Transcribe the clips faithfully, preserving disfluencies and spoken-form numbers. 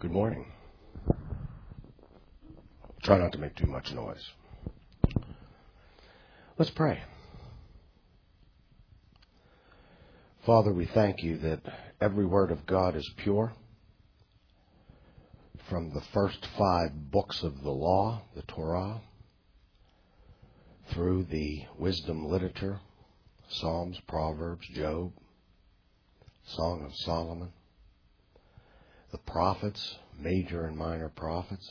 Good morning. Try not to make too much noise. Let's pray. Father, we thank you that every word of God is pure. From the first five books of the law, the Torah, through the wisdom literature, Psalms, Proverbs, Job, Song of Solomon, the prophets, major and minor prophets,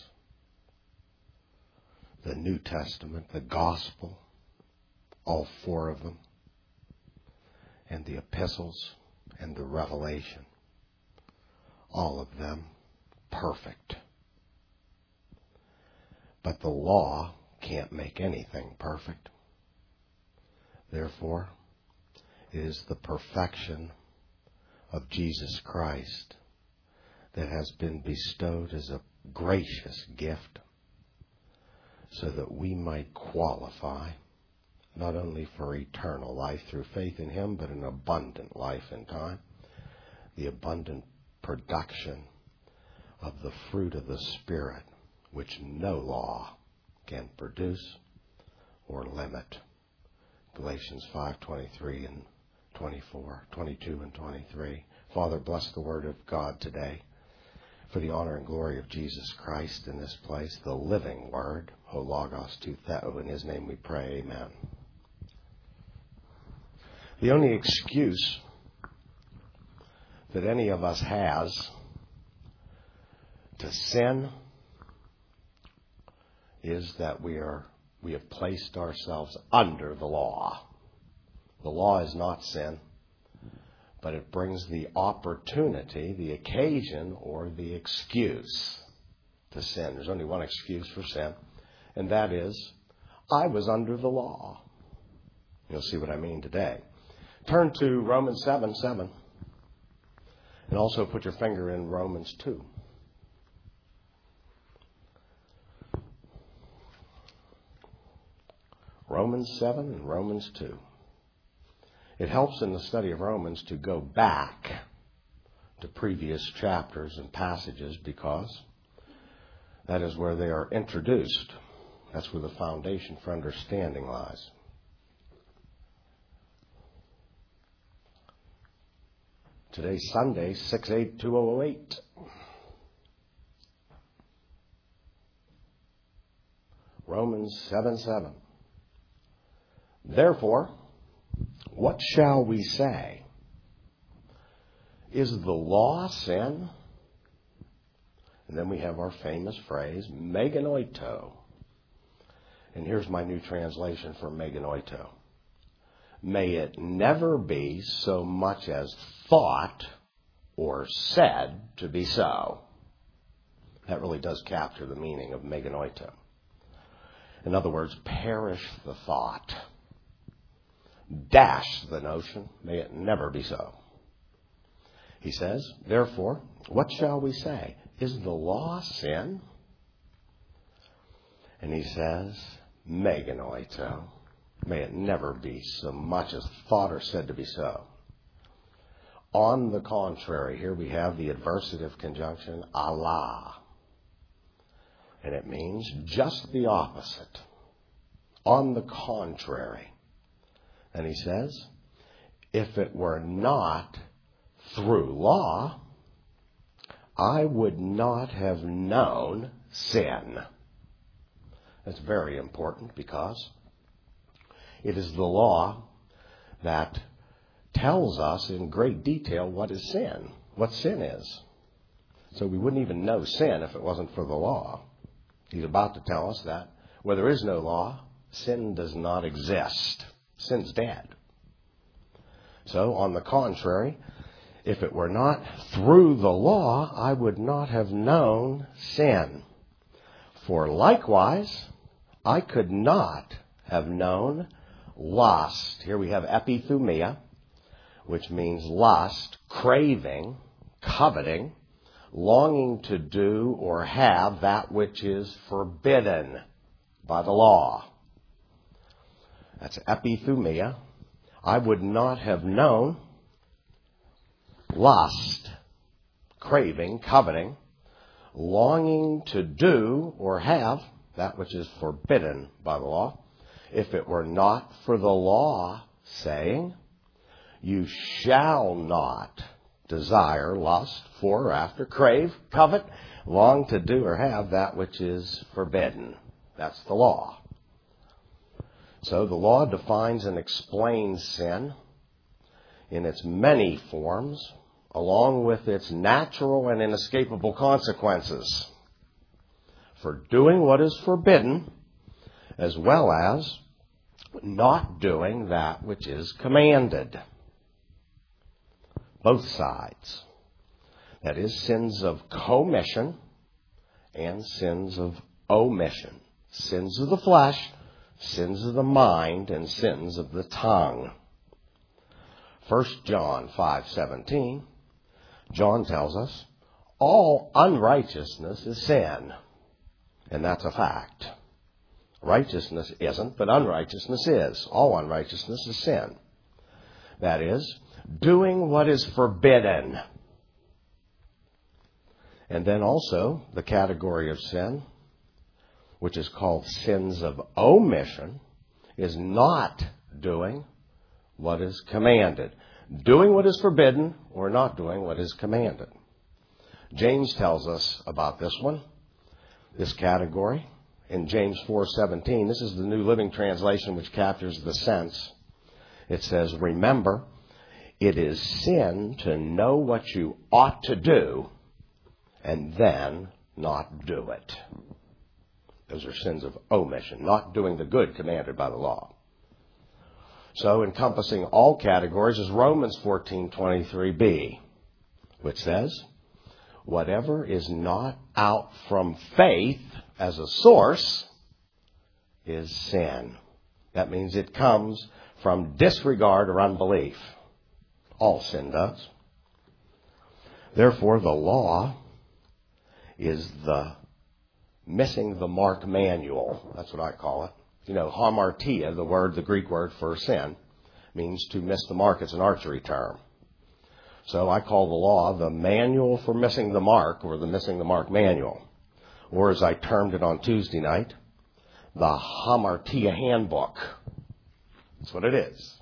the New Testament, the Gospel, all four of them, and the epistles and the Revelation, all of them perfect. But the law can't make anything perfect. Therefore, it is the perfection of Jesus Christ that has been bestowed as a gracious gift so that we might qualify not only for eternal life through faith in Him, but an abundant life in time, the abundant production of the fruit of the Spirit, which no law can produce or limit. Galatians five twenty-three and twenty-four, twenty-two and twenty-three. Father, bless the word of God today for the honor and glory of Jesus Christ in this place, the living word, ho logos tou theo. In His name we pray, amen. The only excuse that any of us has to sin is that we are we have placed ourselves under the law. The law is not sin, but it brings the opportunity, the occasion, or the excuse to sin. There's only one excuse for sin, and that is, I was under the law. You'll see what I mean today. Turn to Romans seven seven, and also put your finger in Romans two. Romans seven and Romans two. It helps in the study of Romans to go back to previous chapters and passages because that is where they are introduced. That's where the foundation for understanding lies. Today's Sunday, six eight two thousand eight. Romans seven seven. Therefore, what shall we say? Is the law sin? And then we have our famous phrase, meganoito. And here's my new translation for meganoito. May it never be so much as thought or said to be so. That really does capture the meaning of meganoito. In other words, perish the thought. Dash the notion. May it never be so. He says, therefore, what shall we say? Is the law sin? And he says, meganoito. May it never be so much as thought or said to be so. On the contrary, here we have the adversative conjunction, Allah. And it means just the opposite. On the contrary. And he says, if it were not through law, I would not have known sin. That's very important because it is the law that tells us in great detail what is sin, what sin is. So we wouldn't even know sin if it wasn't for the law. He's about to tell us that where there is no law, sin does not exist. Sin's dead. So, on the contrary, if it were not through the law, I would not have known sin. For likewise, I could not have known lust. Here we have epithumia, which means lust, craving, coveting, longing to do or have that which is forbidden by the law. That's epithumia. I would not have known lust, craving, coveting, longing to do or have that which is forbidden by the law, if it were not for the law saying, you shall not desire, lust for, or after, crave, covet, long to do or have that which is forbidden. That's the law. So the law defines and explains sin in its many forms, along with its natural and inescapable consequences for doing what is forbidden, as well as not doing that which is commanded. Both sides. That is, sins of commission and sins of omission. Sins of the flesh, sins of the mind, and sins of the tongue. First John five seventeen, John tells us, all unrighteousness is sin. And that's a fact. Righteousness isn't, but unrighteousness is. All unrighteousness is sin. That is, doing what is forbidden. And then also the category of sin, which is called sins of omission, is not doing what is commanded. Doing what is forbidden or not doing what is commanded. James tells us about this one, this category. In James four seventeen, this is the New Living Translation which captures the sense. It says, remember, it is sin to know what you ought to do and then not do it. Those are sins of omission, not doing the good commanded by the law. So encompassing all categories is Romans fourteen twenty-three b, which says, whatever is not out from faith as a source is sin. That means it comes from disregard or unbelief. All sin does. Therefore, the law is the missing the mark manual. That's what I call it. You know, hamartia, the word, the Greek word for sin, means to miss the mark. It's an archery term. So I call the law the manual for missing the mark, or the missing the mark manual. Or as I termed it on Tuesday night, the hamartia handbook. That's what it is.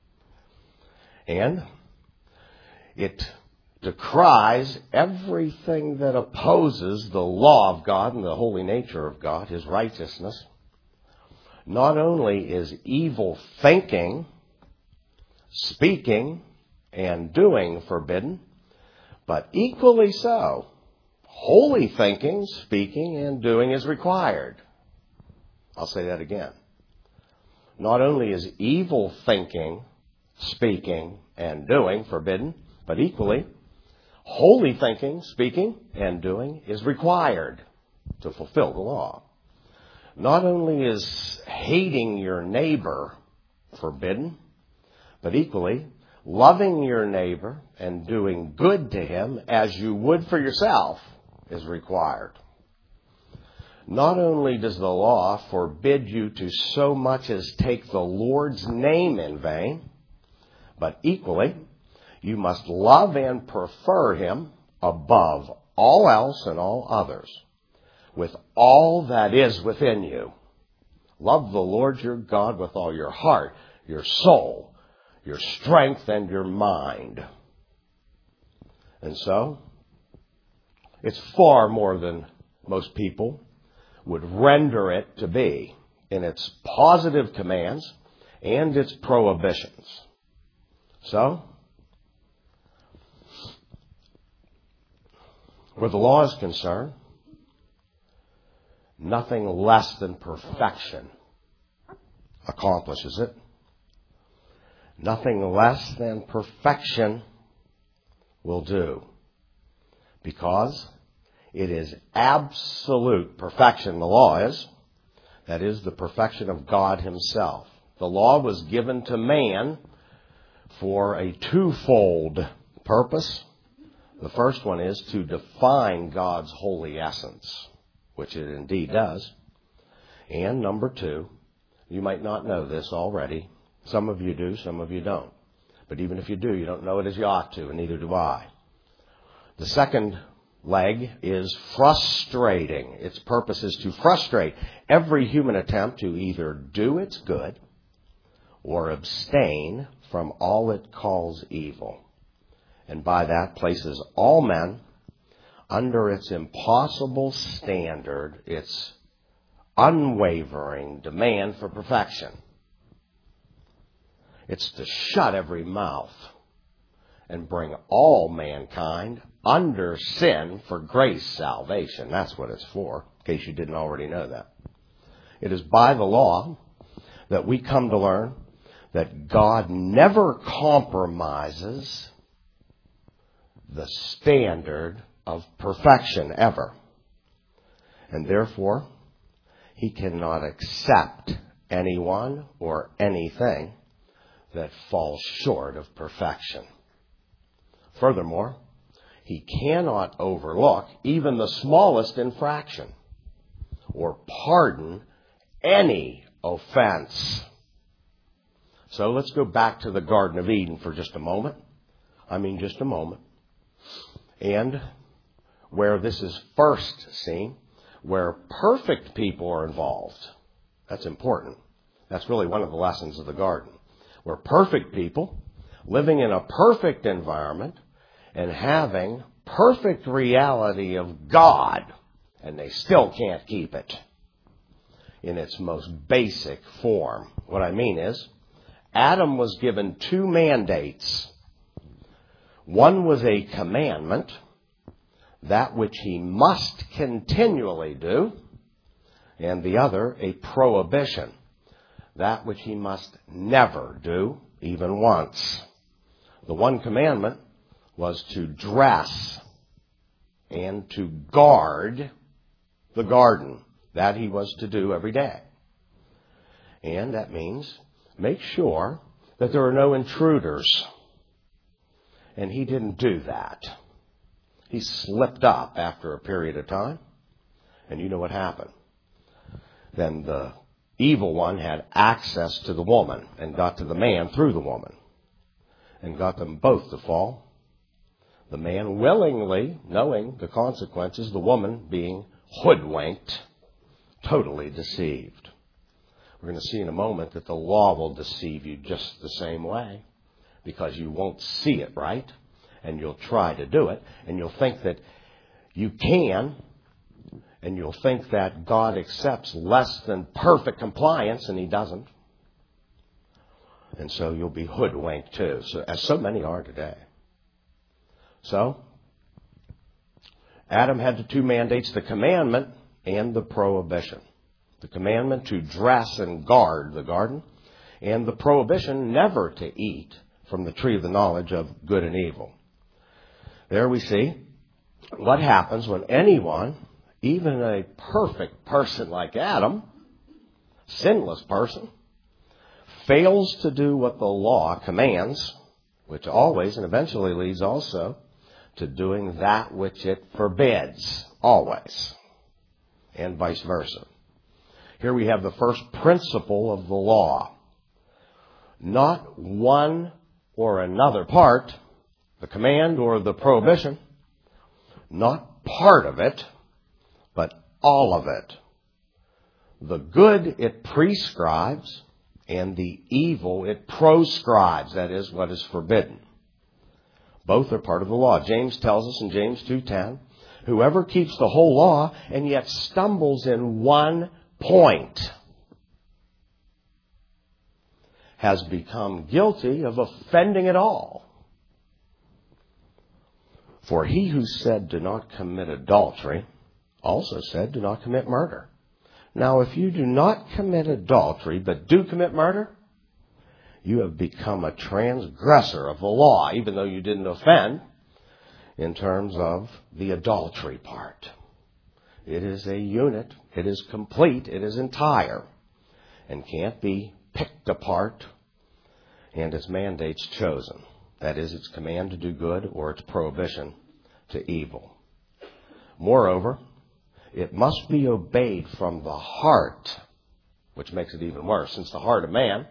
And it decries everything that opposes the law of God and the holy nature of God, His righteousness. Not only is evil thinking, speaking, and doing forbidden, but equally so, holy thinking, speaking, and doing is required. I'll say that again. Not only is evil thinking, speaking, and doing forbidden, but equally, holy thinking, speaking, and doing is required to fulfill the law. Not only is hating your neighbor forbidden, but equally, loving your neighbor and doing good to him as you would for yourself is required. Not only does the law forbid you to so much as take the Lord's name in vain, but equally, you must love and prefer Him above all else and all others, with all that is within you. Love the Lord your God with all your heart, your soul, your strength, and your mind. And so, it's far more than most people would render it to be in its positive commands and its prohibitions. So, where the law is concerned, nothing less than perfection accomplishes it. Nothing less than perfection will do. Because it is absolute perfection, the law is. That is the perfection of God Himself. The law was given to man for a twofold purpose. The first one is to define God's holy essence, which it indeed does. And number two, you might not know this already. Some of you do, some of you don't. But even if you do, you don't know it as you ought to, and neither do I. The second leg is frustrating. Its purpose is to frustrate every human attempt to either do its good or abstain from all it calls evil, and by that places all men under its impossible standard, its unwavering demand for perfection. It's to shut every mouth and bring all mankind under sin for grace salvation. That's what it's for, in case you didn't already know that. It is by the law that we come to learn that God never compromises the standard of perfection ever. And therefore, he cannot accept anyone or anything that falls short of perfection. Furthermore, he cannot overlook even the smallest infraction or pardon any offense. So let's go back to the Garden of Eden for just a moment. I mean, just a moment. And where this is first seen, where perfect people are involved. That's important. That's really one of the lessons of the garden. Where perfect people, living in a perfect environment, and having perfect reality of God, and they still can't keep it in its most basic form. What I mean is, Adam was given two mandates. One was a commandment, that which he must continually do, and the other a prohibition, that which he must never do, even once. The one commandment was to dress and to guard the garden. That he was to do every day. And that means make sure that there are no intruders. And he didn't do that. He slipped up after a period of time. And you know what happened. Then the evil one had access to the woman and got to the man through the woman. And got them both to fall. The man willingly, knowing the consequences, the woman being hoodwinked, totally deceived. We're going to see in a moment that the law will deceive you just the same way, because you won't see it right, and you'll try to do it, and you'll think that you can, and you'll think that God accepts less than perfect compliance, and he doesn't. And so you'll be hoodwinked too, so, as so many are today. So, Adam had the two mandates, the commandment and the prohibition. The commandment to dress and guard the garden, and the prohibition never to eat from the tree of the knowledge of good and evil. There we see what happens when anyone, even a perfect person like Adam, sinless person, fails to do what the law commands, which always and eventually leads also to doing that which it forbids, always, and vice versa. Here we have the first principle of the law. Not one or another part, the command or the prohibition, not part of it, but all of it. The good it prescribes, and the evil it proscribes, that is, what is forbidden. Both are part of the law. James tells us in James two ten, whoever keeps the whole law and yet stumbles in one point has become guilty of offending it all. For he who said, do not commit adultery, also said, do not commit murder. Now, if you do not commit adultery, but do commit murder, you have become a transgressor of the law, even though you didn't offend in terms of the adultery part. It is a unit. It is complete. It is entire and can't be picked apart, and its mandates chosen. That is, its command to do good or its prohibition to evil. Moreover, it must be obeyed from the heart, which makes it even worse, since the heart of man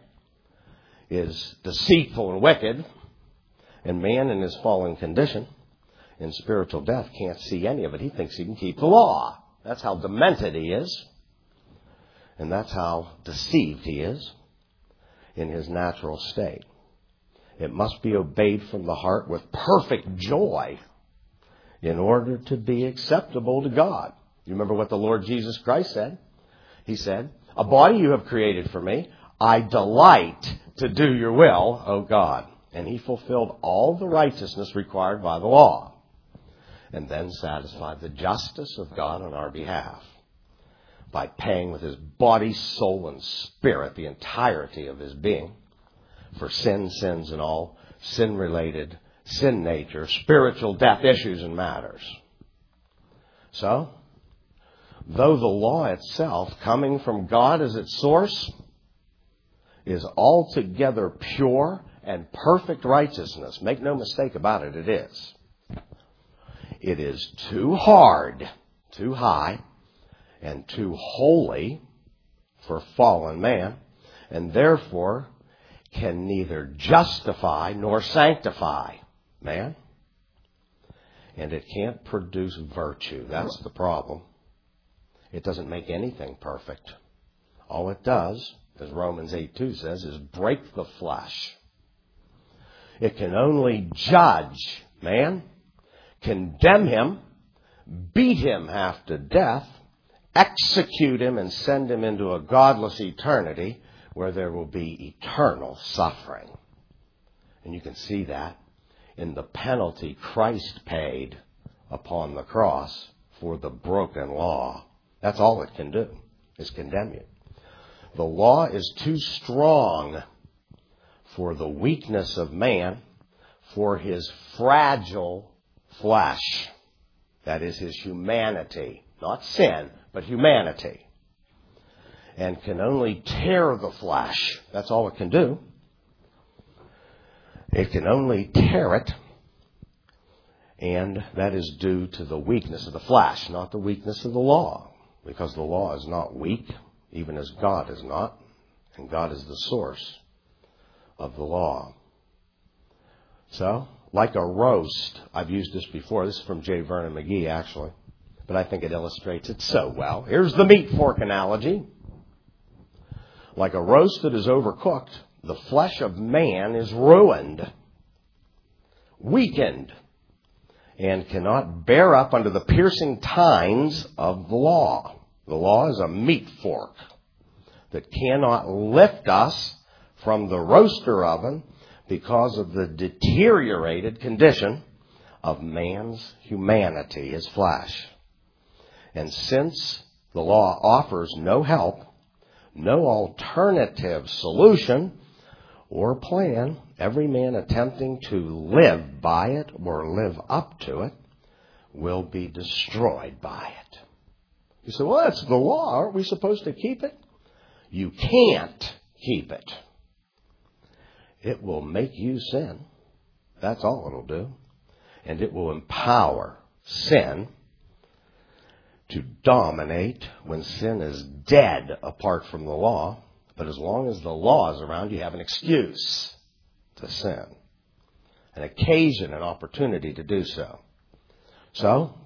is deceitful and wicked, and man in his fallen condition in spiritual death can't see any of it. He thinks he can keep the law. That's how demented he is. And that's how deceived he is in his natural state. It must be obeyed from the heart with perfect joy in order to be acceptable to God. You remember what the Lord Jesus Christ said? He said, "A body you have created for me. I delight to do your will, O God." And he fulfilled all the righteousness required by the law, and then satisfied the justice of God on our behalf by paying with his body, soul, and spirit the entirety of his being for sin, sins, and all sin-related, sin nature, spiritual death issues and matters. So, though the law itself, coming from God as its source, is altogether pure and perfect righteousness, make no mistake about it, it is. It is too hard, too high, and too holy for fallen man, and therefore can neither justify nor sanctify man. And it can't produce virtue. That's the problem. It doesn't make anything perfect. All it does, as Romans eight two says, is break the flesh. It can only judge man, condemn him, beat him half to death, execute him, and send him into a godless eternity where there will be eternal suffering. And you can see that in the penalty Christ paid upon the cross for the broken law. That's all it can do, is condemn you. The law is too strong for the weakness of man, for his fragile flesh. That is his humanity. Not sin, but humanity. And can only tear the flesh. That's all it can do. It can only tear it. And that is due to the weakness of the flesh, not the weakness of the law. Because the law is not weak, even as God is not. And God is the source of the law. So, like a roast, I've used this before. This is from J. Vernon McGee, actually. But I think it illustrates it so well. Here's the meat fork analogy. Like a roast that is overcooked, the flesh of man is ruined, weakened, and cannot bear up under the piercing tines of the law. The law is a meat fork that cannot lift us from the roaster oven because of the deteriorated condition of man's humanity, his flesh. And since the law offers no help, no alternative solution or plan, every man attempting to live by it or live up to it will be destroyed by it. You say, well, that's the law. Aren't we supposed to keep it? You can't keep it. It will make you sin. That's all it'll do. And it will empower sin to dominate when sin is dead apart from the law. But as long as the law is around, you have an excuse to sin, an occasion, an opportunity to do so. So,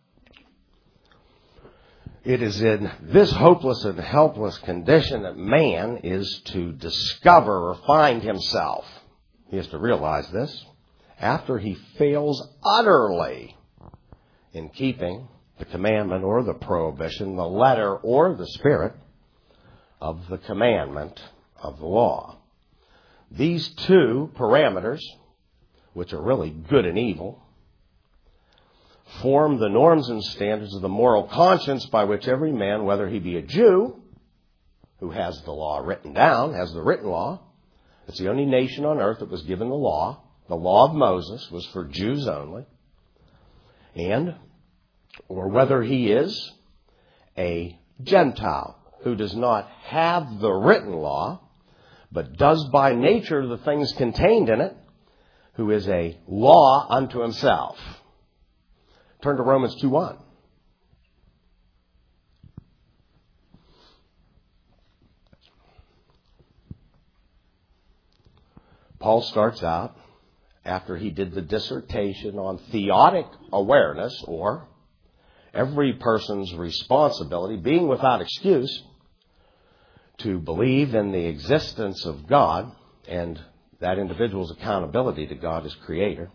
it is in this hopeless and helpless condition that man is to discover or find himself. He has to realize this after he fails utterly in keeping the commandment or the prohibition, the letter or the spirit of the commandment of the law. These two parameters, which are really good and evil, form the norms and standards of the moral conscience by which every man, whether he be a Jew, who has the law written down, has the written law, it's the only nation on earth that was given the law. The law of Moses was for Jews only. And, or whether he is a Gentile who does not have the written law, but does by nature the things contained in it, who is a law unto himself. Turn to Romans two one. Paul starts out after he did the dissertation on theodic awareness, or every person's responsibility, being without excuse, to believe in the existence of God and that individual's accountability to God as Creator.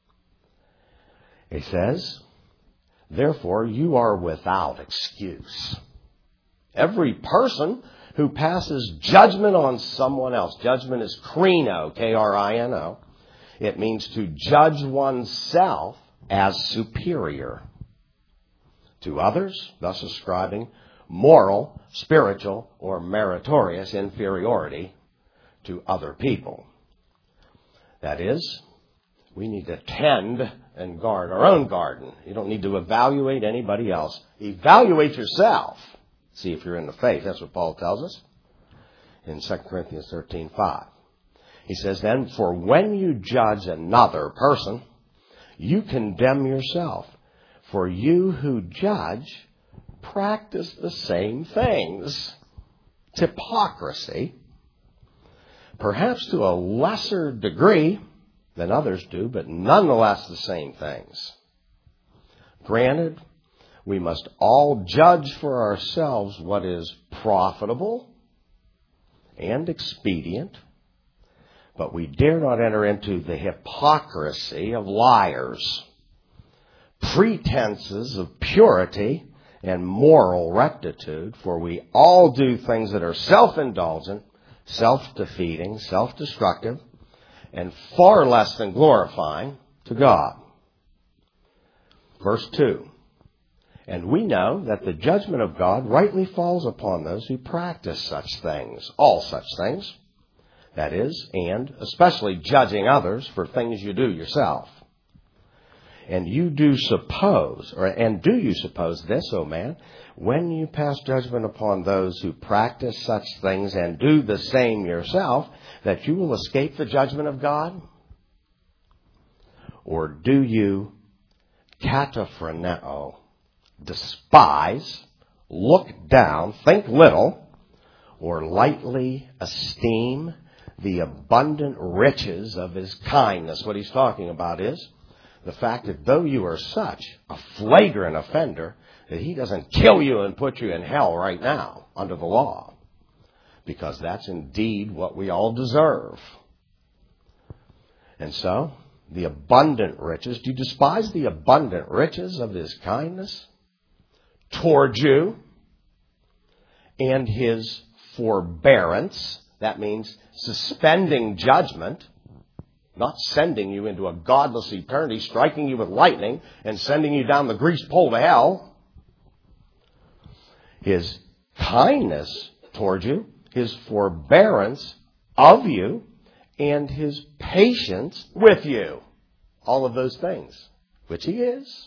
He says, therefore, you are without excuse. Every person who passes judgment on someone else. Judgment is krino, K R I N O. It means to judge oneself as superior to others, thus ascribing moral, spiritual, or meritorious inferiority to other people. That is, we need to tend and guard our own garden. You don't need to evaluate anybody else. Evaluate yourself. See if you're in the faith. That's what Paul tells us in Second Corinthians thirteen five. He says, then, for when you judge another person, you condemn yourself. For you who judge practice the same things. It's hypocrisy. Perhaps to a lesser degree than others do, but nonetheless the same things. Granted, we must all judge for ourselves what is profitable and expedient, but we dare not enter into the hypocrisy of liars, pretenses of purity and moral rectitude, for we all do things that are self-indulgent, self-defeating, self-destructive, and far less than glorifying to God. Verse two. And we know that the judgment of God rightly falls upon those who practice such things, all such things. That is, and especially judging others for things you do yourself. And you do suppose, or and do you suppose this, O man, when you pass judgment upon those who practice such things and do the same yourself, that you will escape the judgment of God? Or do you kataphroneo, despise, look down, think little, or lightly esteem the abundant riches of his kindness? What he's talking about is the fact that though you are such a flagrant offender, that he doesn't kill you and put you in hell right now under the law. Because that's indeed what we all deserve. And so, the abundant riches, do you despise the abundant riches of his kindness toward you and his forbearance? That means suspending judgment, not sending you into a godless eternity, striking you with lightning and sending you down the greased pole to hell. His kindness toward you, his forbearance of you, and his patience with you. All of those things, which he is.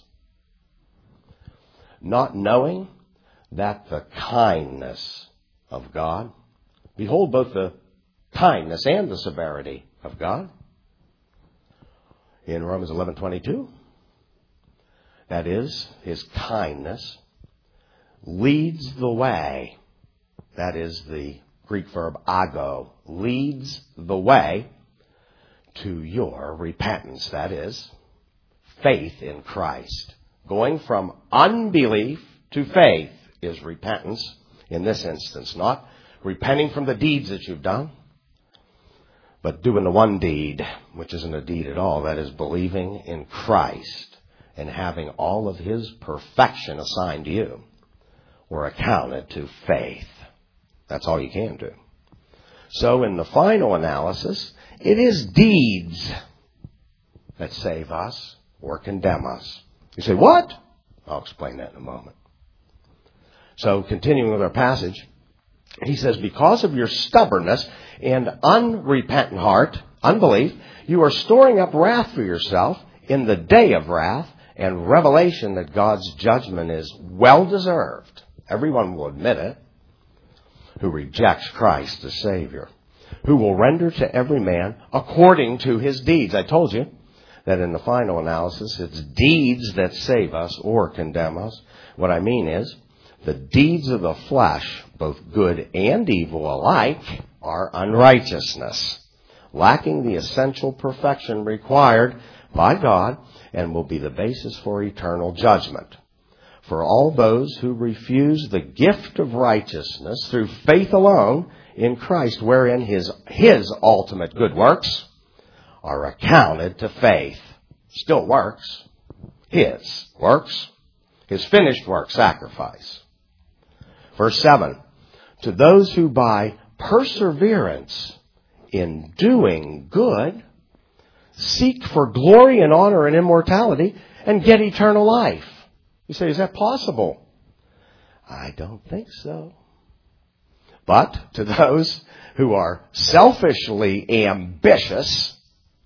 Not knowing that the kindness of God, behold both the kindness and the severity of God. In Romans eleven twenty-two, that is, his kindness leads the way. That is the Greek verb ago, leads the way to your repentance. That is, faith in Christ. Going from unbelief to faith is repentance in this instance. Not repenting from the deeds that you've done, but doing the one deed, which isn't a deed at all. That is believing in Christ and having all of his perfection assigned to you or accounted to faith. That's all you can do. So in the final analysis, it is deeds that save us or condemn us. You say, what? I'll explain that in a moment. So continuing with our passage, he says, because of your stubbornness and unrepentant heart, unbelief, you are storing up wrath for yourself in the day of wrath and revelation that God's judgment is well deserved. Everyone will admit it who rejects Christ as Savior, who will render to every man according to his deeds. I told you that in the final analysis, it's deeds that save us or condemn us. What I mean is, the deeds of the flesh, both good and evil alike, are unrighteousness. lacking the essential perfection required by God, and will be the basis for eternal judgment. For all those who refuse the gift of righteousness through faith alone in Christ, wherein his, his ultimate good works are accounted to faith. Still works. His works. His finished work, sacrifice. Verse seven. To those who by perseverance in doing good seek for glory and honor and immortality and get eternal life. You say, is that possible? I don't think so. But to those who are selfishly ambitious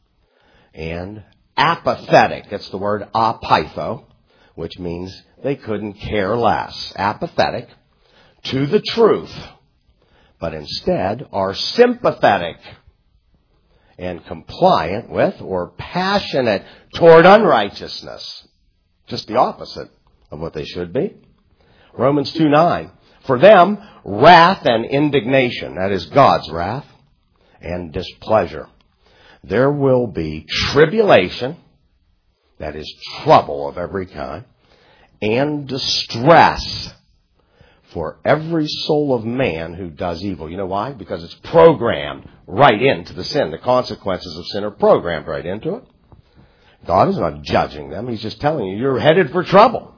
and apathetic, that's the word apytho, which means they couldn't care less. Apathetic to the truth, but instead are sympathetic and compliant with or passionate toward unrighteousness. Just the opposite of what they should be. Romans two nine. For them, wrath and indignation, that is God's wrath, and displeasure. There will be tribulation, that is trouble of every kind, and distress for every soul of man who does evil. You know why? Because it's programmed right into the sin. The consequences of sin are programmed right into it. God is not judging them. He's just telling you you're headed for trouble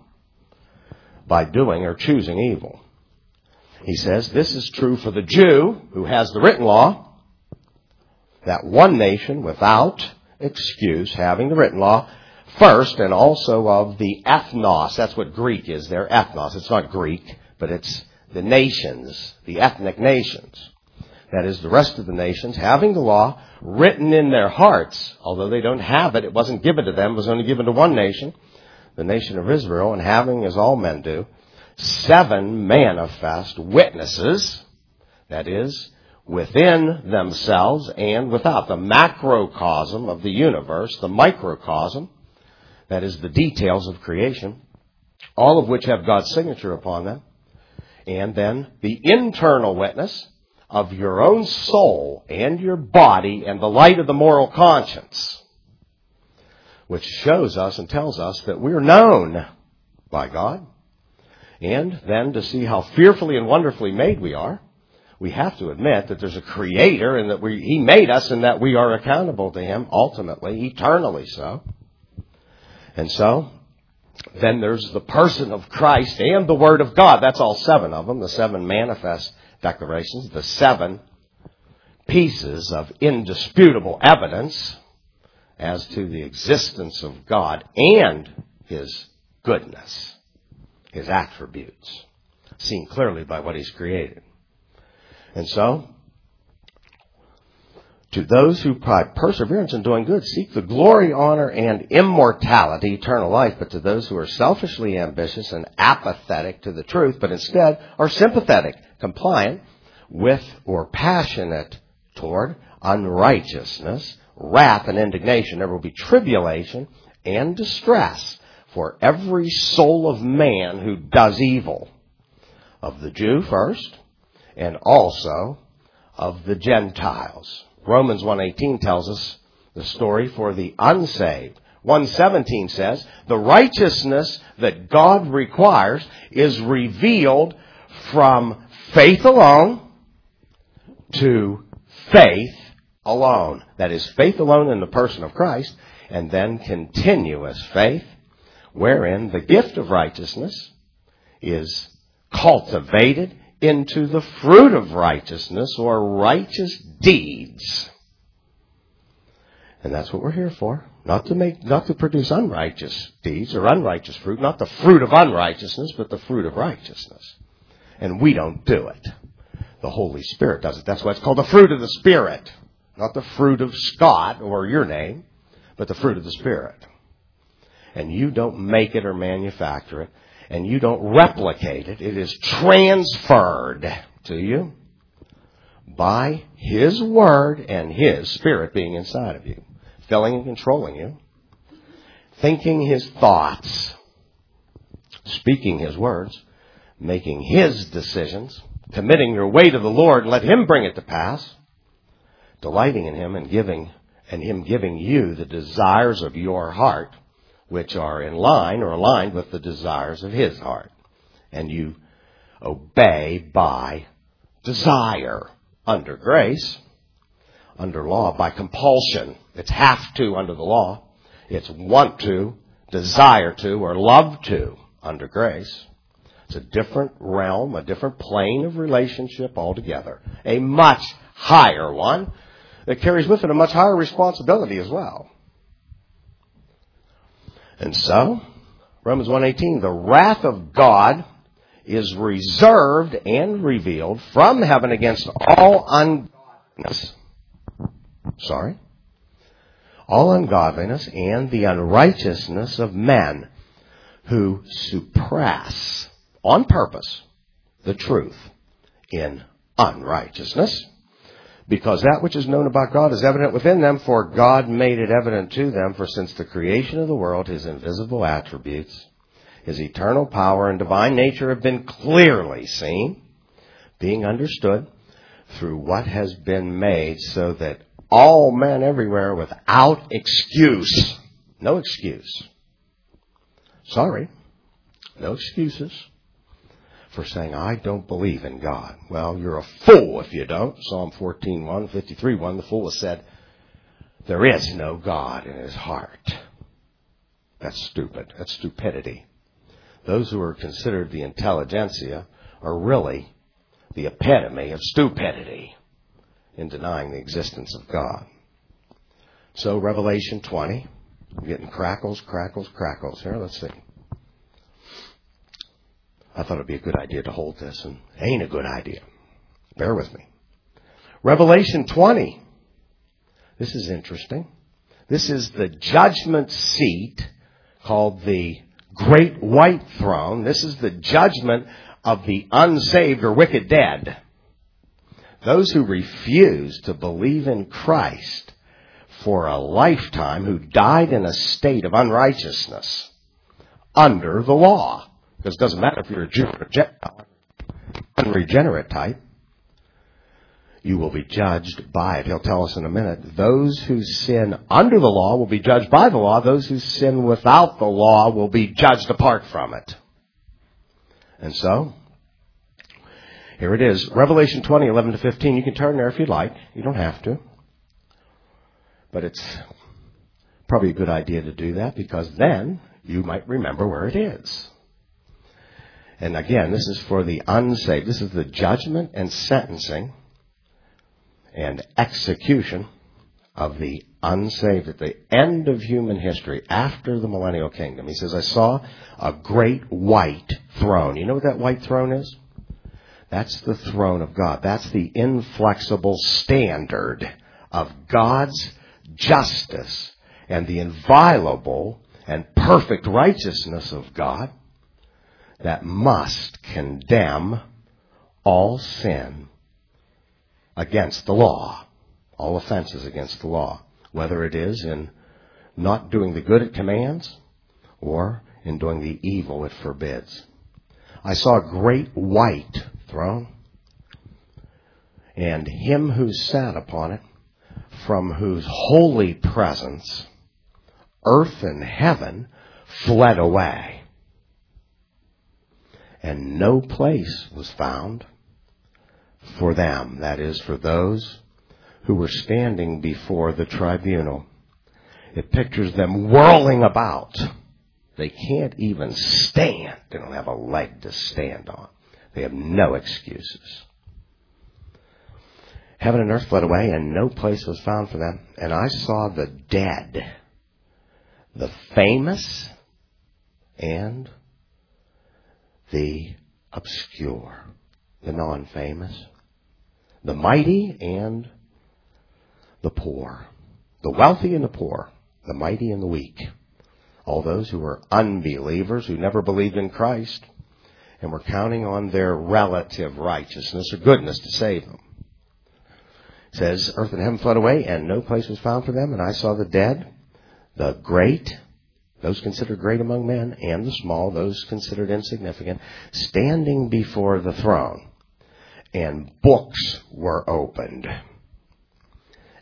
by doing or choosing evil. He says this is true for the Jew who has the written law, that one nation without excuse having the written law first, and also of the ethnos. That's what Greek is there, ethnos. It's not Greek, but it's the nations, the ethnic nations. That is, the rest of the nations having the law written in their hearts. Although they don't have it, it wasn't given to them. It was only given to one nation, the nation of Israel, and having, as all men do, seven manifest witnesses, that is, within themselves and without. The macrocosm of the universe, the microcosm, that is the details of creation, all of which have God's signature upon them. And then the internal witness of your own soul and your body and the light of the moral conscience, which shows us and tells us that we're known by God. And then to see how fearfully and wonderfully made we are, we have to admit that there's a creator and that we, he made us and that we are accountable to him ultimately, eternally so. And so, then there's the person of Christ and the Word of God. That's all seven of them, the seven manifest declarations, the seven pieces of indisputable evidence as to the existence of God and his goodness, his attributes, seen clearly by what he's created. And so, to those who by perseverance in doing good seek the glory, honor, and immortality, eternal life, but to those who are selfishly ambitious and apathetic to the truth, but instead are sympathetic, compliant with or passionate toward unrighteousness, wrath and indignation, there will be tribulation and distress for every soul of man who does evil, of the Jew first, and also of the Gentiles. Romans one eighteen tells us the story for the unsaved. one seventeen says, the righteousness that God requires is revealed from faith alone to faith alone. That is, faith alone in the person of Christ, and then continuous faith, wherein the gift of righteousness is cultivated into the fruit of righteousness or righteous deeds. And that's what we're here for. Not to make, not to produce unrighteous deeds or unrighteous fruit, not the fruit of unrighteousness, but the fruit of righteousness. And we don't do it. The Holy Spirit does it. That's why it's called the fruit of the Spirit. Not the fruit of Scott or your name, but the fruit of the Spirit. And you don't make it or manufacture it. And you don't replicate it. It is transferred to you by His Word and His Spirit being inside of you, filling and controlling you, thinking His thoughts, speaking His words, making His decisions, committing your way to the Lord, let Him bring it to pass, delighting in him and giving, and him giving you the desires of your heart, which are in line or aligned with the desires of his heart. And you obey by desire. Under grace, under law, by compulsion. It's have to under the law. It's want to, desire to, or love to under grace. It's a different realm, a different plane of relationship altogether. A much higher one that carries with it a much higher responsibility as well. And so, Romans one eighteen, the wrath of God is reserved and revealed from heaven against all ungodliness. Sorry. All ungodliness and the unrighteousness of men who suppress on purpose the truth in unrighteousness, because that which is known about God is evident within them, for God made it evident to them. For since the creation of the world, his invisible attributes, his eternal power and divine nature have been clearly seen, being understood through what has been made, so that all men everywhere without excuse, no excuse, sorry, no excuses for saying, I don't believe in God. Well, you're a fool if you don't. Psalm fourteen one, fifty-three one, the fool has said, there is no God in his heart. That's stupid. That's stupidity. Those who are considered the intelligentsia are really the epitome of stupidity in denying the existence of God. So Revelation twenty, I'm getting crackles, crackles, crackles. Here, let's see. I thought it'd be a good idea to hold this, and it ain't a good idea. Bear with me. Revelation twenty. This is interesting. This is the judgment seat called the Great White Throne. This is the judgment of the unsaved or wicked dead. Those who refuse to believe in Christ for a lifetime, who died in a state of unrighteousness under the law. Because it doesn't matter if you're a Jew or a Gentile, unregenerate type. You will be judged by it. He'll tell us in a minute. Those who sin under the law will be judged by the law. Those who sin without the law will be judged apart from it. And so, here it is. Revelation twenty, eleven to fifteen. You can turn there if you'd like. You don't have to. But it's probably a good idea to do that, because then you might remember where it is. And again, this is for the unsaved. This is the judgment and sentencing and execution of the unsaved at the end of human history, after the millennial kingdom. He says, I saw a great white throne. You know what that white throne is? That's the throne of God. That's the inflexible standard of God's justice and the inviolable and perfect righteousness of God that must condemn all sin against the law, all offenses against the law, whether it is in not doing the good it commands or in doing the evil it forbids. I saw a great white throne, and him who sat upon it, from whose holy presence earth and heaven fled away. And no place was found for them, that is, for those who were standing before the tribunal. It pictures them whirling about. They can't even stand. They don't have a leg to stand on. They have no excuses. Heaven and earth fled away, and no place was found for them. And I saw the dead, the famous and the obscure, the non-famous, the mighty and the poor, the wealthy and the poor, the mighty and the weak, all those who were unbelievers, who never believed in Christ and were counting on their relative righteousness or goodness to save them. It says, earth and heaven fled away, and no place was found for them. And I saw the dead, the great, those considered great among men, and the small, those considered insignificant, standing before the throne. And books were opened.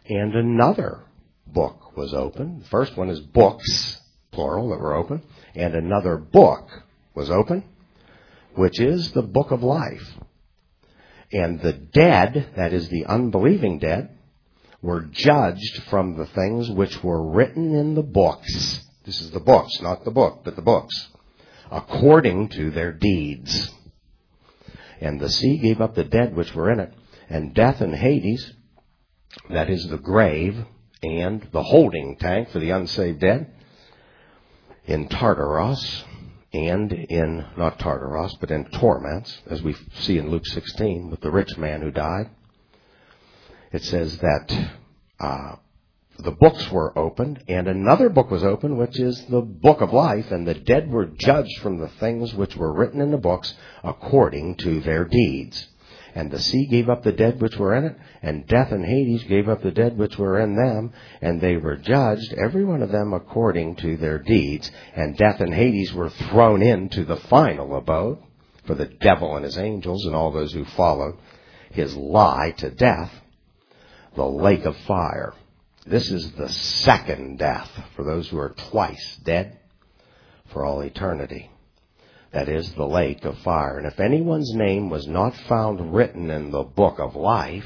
and another book was opened. The first one is books, plural, that were open. And another book was open, which is the book of life. And the dead, that is the unbelieving dead, were judged from the things which were written in the books. This is the books, not the book, but the books. According to their deeds. And the sea gave up the dead which were in it, and death and Hades, that is the grave, and the holding tank for the unsaved dead, in Tartarus, and in, not Tartarus, but in torments, as we see in Luke sixteen with the rich man who died. It says that uh, the books were opened, and another book was opened, which is the book of life, and the dead were judged from the things which were written in the books according to their deeds. And the sea gave up the dead which were in it, and death and Hades gave up the dead which were in them, and they were judged, every one of them according to their deeds. And death and Hades were thrown into the final abode for the devil and his angels and all those who followed his lie to death, the lake of fire. This is the second death for those who are twice dead for all eternity. That is the lake of fire. And if anyone's name was not found written in the book of life,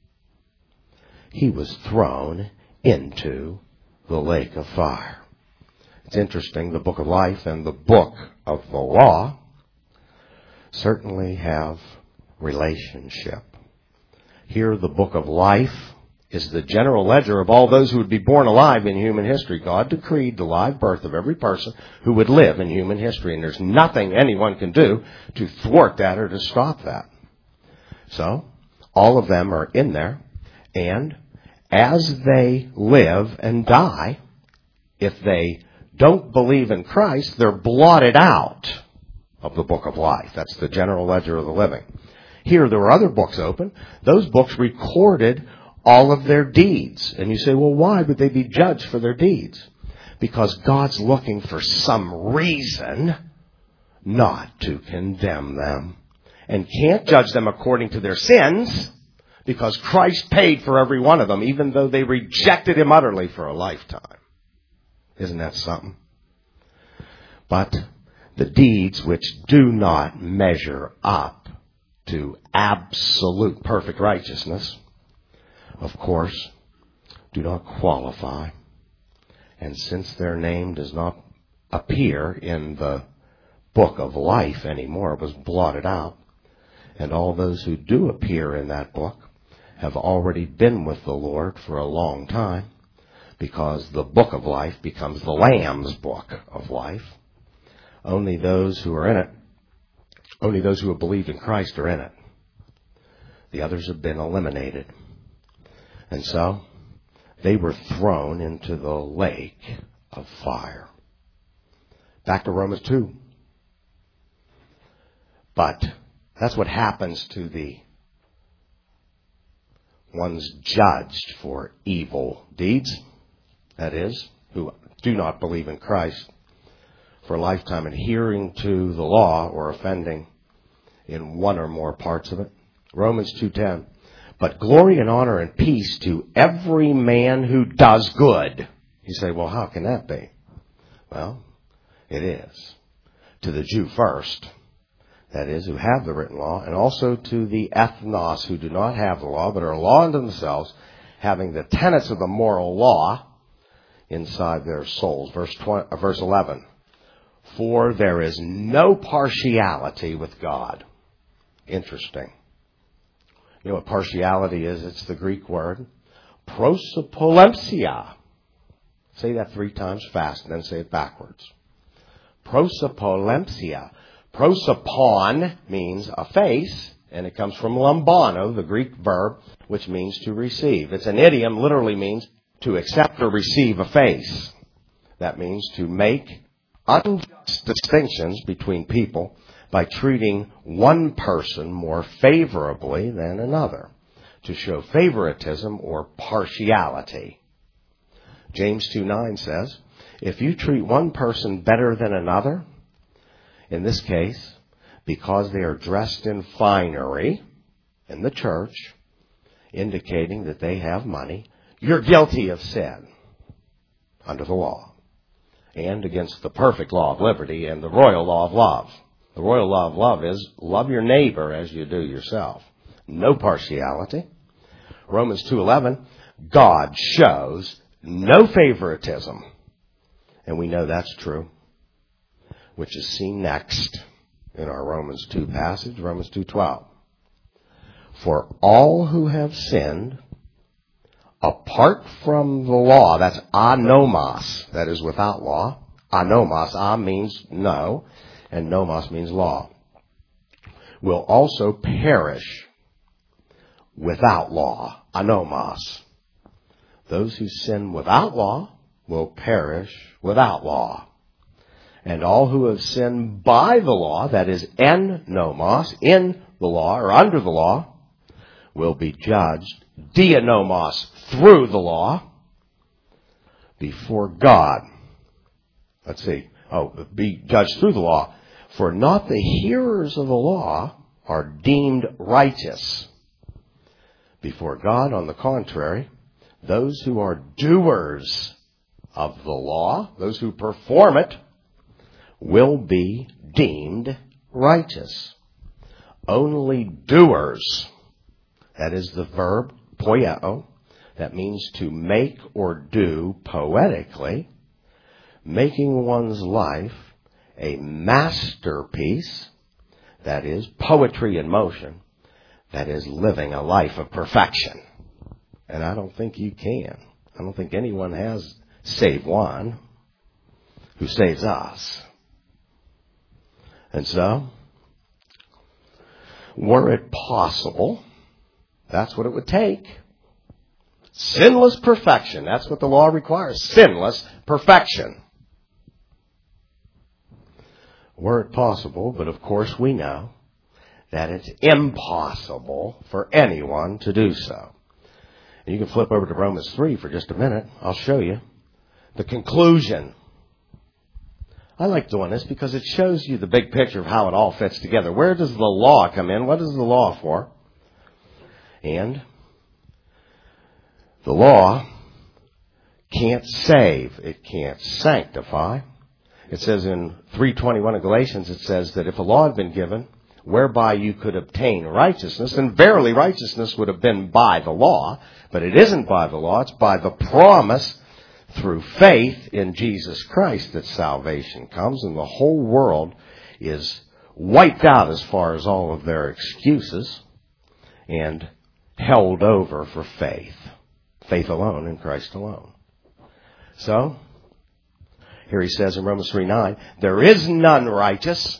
he was thrown into the lake of fire. It's interesting, the book of life and the book of the law certainly have relationship. Here, the book of life is the general ledger of all those who would be born alive in human history. God decreed the live birth of every person who would live in human history, and there's nothing anyone can do to thwart that or to stop that. So, all of them are in there, and as they live and die, if they don't believe in Christ, they're blotted out of the book of life. That's the general ledger of the living. Here, there were other books open. Those books recorded all of their deeds. And you say, well, why would they be judged for their deeds? Because God's looking for some reason not to condemn them. And can't judge them according to their sins, because Christ paid for every one of them, even though they rejected him utterly for a lifetime. Isn't that something? But the deeds which do not measure up to absolute perfect righteousness, of course, do not qualify. And since their name does not appear in the book of life anymore, it was blotted out, and all those who do appear in that book have already been with the Lord for a long time, because the book of life becomes the Lamb's book of life. Only those who are in it, only those who have believed in Christ are in it. The others have been eliminated. And so, they were thrown into the lake of fire. Back to Romans two. But that's what happens to the ones judged for evil deeds. That is, who do not believe in Christ for a lifetime, adhering to the law or offending in one or more parts of it. Romans two ten. But glory and honor and peace to every man who does good. You say, well, how can that be? Well, it is. To the Jew first, that is, who have the written law, and also to the ethnos who do not have the law, but are a law unto themselves, having the tenets of the moral law inside their souls. Verse twenty, uh, verse eleven. For there is no partiality with God. Interesting. You know what partiality is? It's the Greek word prosopolemsia. Say that three times fast and then say it backwards. Prosopolemsia. Prosopon means a face, and it comes from lambano, the Greek verb, which means to receive. It's an idiom, literally means to accept or receive a face. That means to make unjust distinctions between people by treating one person more favorably than another, to show favoritism or partiality. James two nine says, if you treat one person better than another, in this case, because they are dressed in finery in the church, indicating that they have money, you're guilty of sin under the law and against the perfect law of liberty and the royal law of love. The royal law of love is love your neighbor as you do yourself. No partiality. Romans two eleven, God shows no favoritism. And we know that's true, which is seen next in our Romans two passage, Romans two twelve. For all who have sinned, apart from the law, that's anomos, that is without law. Anomos, a means no, and nomos means law, will also perish without law. Anomos. Those who sin without law will perish without law. And all who have sinned by the law, that is en nomos, in the law or under the law, will be judged dianomos, through the law, before God. Let's see. Oh, be judged through the law. For not the hearers of the law are deemed righteous before God. On the contrary, those who are doers of the law, those who perform it, will be deemed righteous. Only doers, that is the verb poieo, that means to make or do poetically, making one's life a masterpiece, that is poetry in motion, that is living a life of perfection. And I don't think you can. I don't think anyone has, save one, who saves us. And so, were it possible, that's what it would take. Sinless perfection. That's what the law requires. Sinless perfection. Were it possible, but of course we know that it's impossible for anyone to do so. And you can flip over to Romans three for just a minute. I'll show you the conclusion. I like doing this because it shows you the big picture of how it all fits together. Where does the law come in? What is the law for? And the law can't save. It can't sanctify. It says in three twenty-one of Galatians, it says that if a law had been given whereby you could obtain righteousness, and verily righteousness would have been by the law, but it isn't by the law. It's by the promise through faith in Jesus Christ that salvation comes, and the whole world is wiped out as far as all of their excuses and held over for faith. Faith alone in Christ alone. So, here he says in Romans three nine, there is none righteous.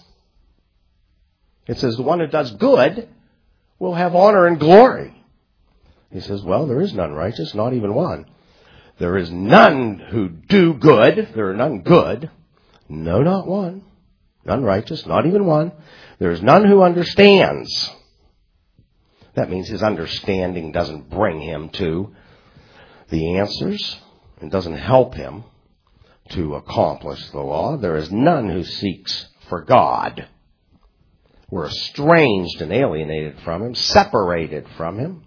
It says the one who does good will have honor and glory. He says, well, there is none righteous, not even one. There is none who do good. There are none good. No, not one. None righteous, not even one. There is none who understands. That means his understanding doesn't bring him to the answers and doesn't help him to accomplish the law. There is none who seeks for God. We're estranged and alienated from him, separated from him.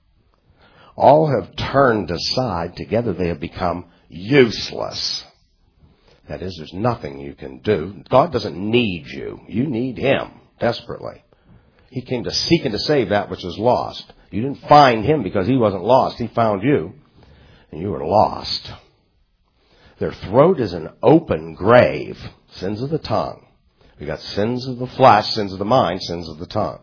All have turned aside. Together they have become useless. That is, there's nothing you can do. God doesn't need you. You need him desperately. He came to seek and to save that which is lost. You didn't find him because he wasn't lost. He found you, and you were lost. Their throat is an open grave. Sins of the tongue. We got sins of the flesh, sins of the mind, sins of the tongue.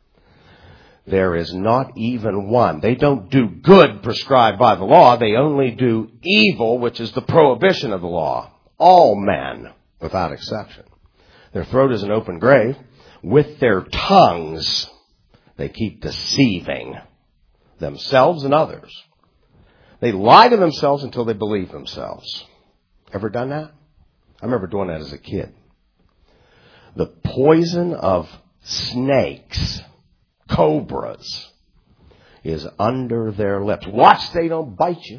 There is not even one. They don't do good prescribed by the law. They only do evil, which is the prohibition of the law. All men, without exception. Their throat is an open grave. With their tongues, they keep deceiving themselves and others. They lie to themselves until they believe themselves. Ever done that? I remember doing that as a kid. The poison of snakes, cobras, is under their lips. Watch they don't bite you.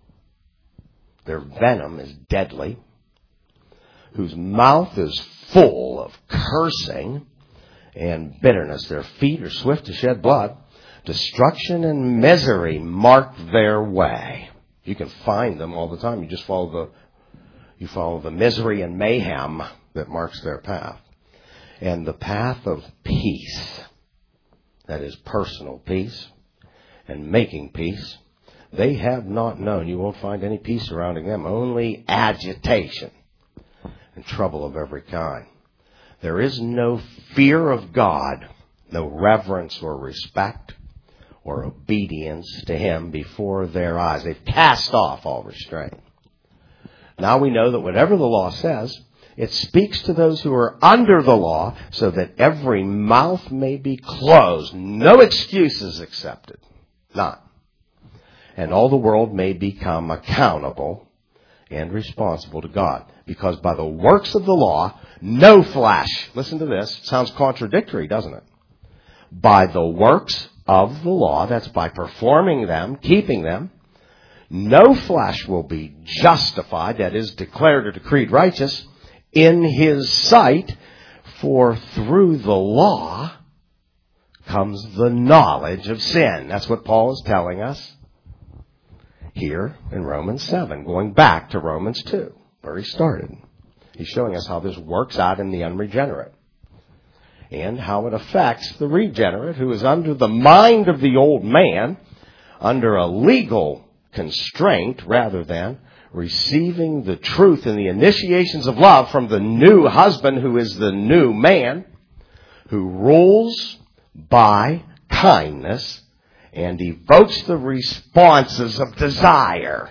Their venom is deadly. Whose mouth is full of cursing and bitterness. Their feet are swift to shed blood. Destruction and misery mark their way. You can find them all the time. You just follow the, you follow the misery and mayhem that marks their path. And the path of peace, that is personal peace and making peace, they have not known. You won't find any peace surrounding them, only agitation and trouble of every kind. There is no fear of God, no reverence or respect or obedience to Him before their eyes. They've cast off all restraint. Now we know that whatever the law says, it speaks to those who are under the law so that every mouth may be closed. No excuses accepted. None. And all the world may become accountable and responsible to God. Because by the works of the law, no flesh, listen to this, it sounds contradictory, doesn't it? By the works of the law, that's by performing them, keeping them, no flesh will be justified, that is, declared or decreed righteous, in His sight, for through the law comes the knowledge of sin. That's what Paul is telling us here in Romans seven, going back to Romans two, where he started. He's showing us how this works out in the unregenerate and how it affects the regenerate who is under the mind of the old man, under a legal constraint rather than receiving the truth and the initiations of love from the new husband who is the new man, who rules by kindness and evokes the responses of desire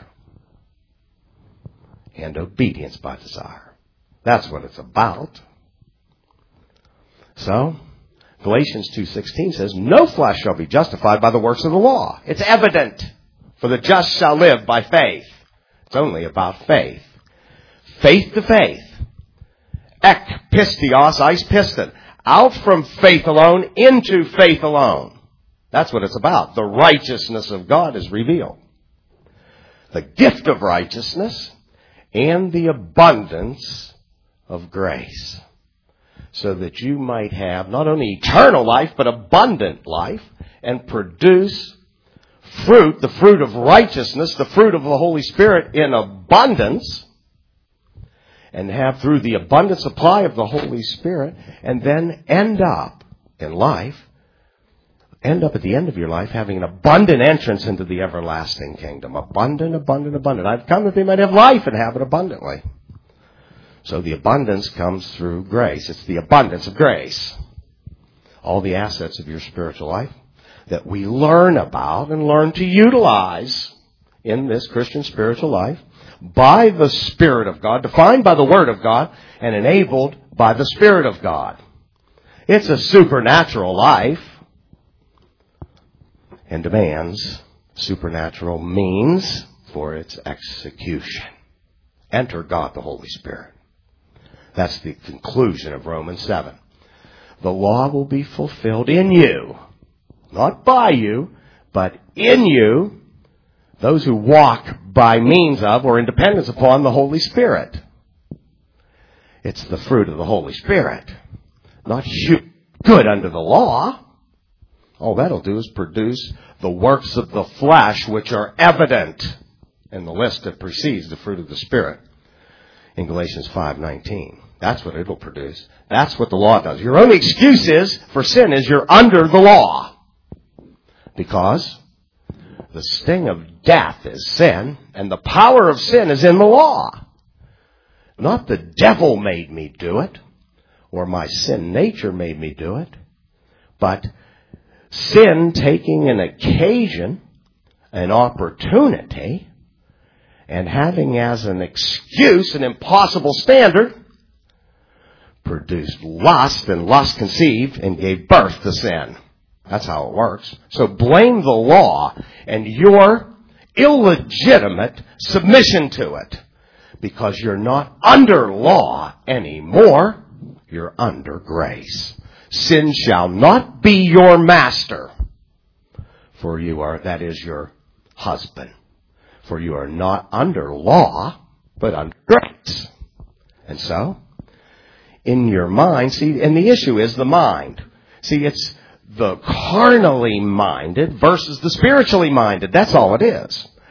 and obedience by desire. That's what it's about. So, Galatians two sixteen says, no flesh shall be justified by the works of the law. It's evident, for the just shall live by faith. It's only about faith. Faith to faith. Ek pistios eis piston. Out from faith alone into faith alone. That's what it's about. The righteousness of God is revealed. The gift of righteousness and the abundance of grace. So that you might have not only eternal life, but abundant life, and produce fruit, the fruit of righteousness, the fruit of the Holy Spirit in abundance, and have through the abundant supply of the Holy Spirit, and then end up in life, end up at the end of your life having an abundant entrance into the everlasting kingdom. Abundant, abundant, abundant. I've come that they might have life and have it abundantly. So the abundance comes through grace. It's the abundance of grace. All the assets of your spiritual life that we learn about and learn to utilize in this Christian spiritual life by the Spirit of God, defined by the Word of God, and enabled by the Spirit of God. It's a supernatural life and demands supernatural means for its execution. Enter God the Holy Spirit. That's the conclusion of Romans seven. The law will be fulfilled in you. Not by you, but in you, those who walk by means of or in dependence upon the Holy Spirit. It's the fruit of the Holy Spirit. Not shoot good under the law. All that'll do is produce the works of the flesh which are evident in the list that precedes the fruit of the Spirit in Galatians five nineteen. That's what it'll produce. That's what the law does. Your only excuse is for sin is you're under the law. Because the sting of death is sin, and the power of sin is in the law. Not the devil made me do it, or my sin nature made me do it, but sin taking an occasion, an opportunity, and having as an excuse an impossible standard, produced lust, and lust conceived and gave birth to sin. That's how it works. So blame the law and your illegitimate submission to it, because you're not under law anymore. You're under grace. Sin shall not be your master, for you are, that is, your husband. For you are not under law, but under grace. And so, in your mind, see, and the issue is the mind. See, it's the carnally minded versus the spiritually minded. That's all it is.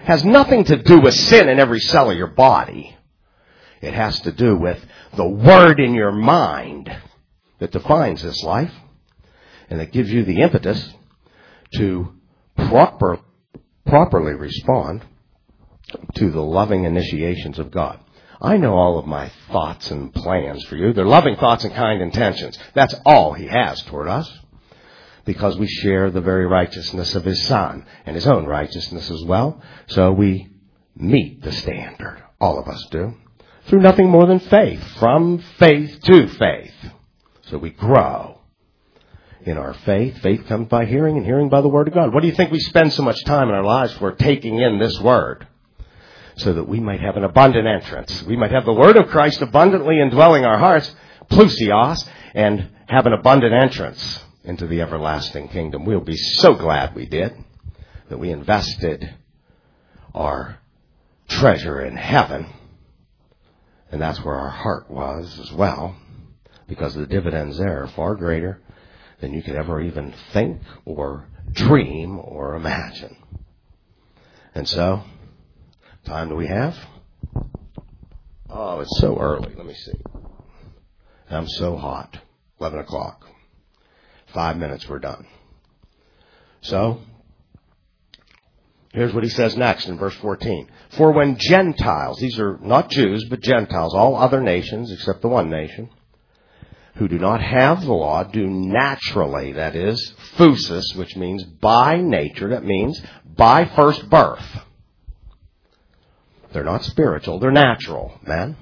has nothing to do with sin in every cell of your body. It has to do with the word in your mind that defines this life and that gives you the impetus to proper, properly respond to the loving initiations of God. I know all of my thoughts and plans for you. They're loving thoughts and kind intentions. That's all He has toward us, because we share the very righteousness of His Son and His own righteousness as well. So we meet the standard. All of us do. Through nothing more than faith. From faith to faith. So we grow in our faith. Faith comes by hearing, and hearing by the Word of God. What do you think we spend so much time in our lives for, taking in this Word? So that we might have an abundant entrance. We might have the Word of Christ abundantly indwelling our hearts, plusios, and have an abundant entrance into the everlasting kingdom. We'll be so glad we did, that we invested our treasure in heaven. And that's where our heart was as well, because the dividends there are far greater than you could ever even think or dream or imagine. And so, time do we have? Oh, it's so early. Let me see. I'm so hot. eleven o'clock. Five minutes, we're done. So, here's what he says next in verse fourteen. For when Gentiles, these are not Jews, but Gentiles, all other nations except the one nation, who do not have the law, do naturally, that is, phusis, which means by nature, that means by first birth. They're not spiritual, they're natural, man.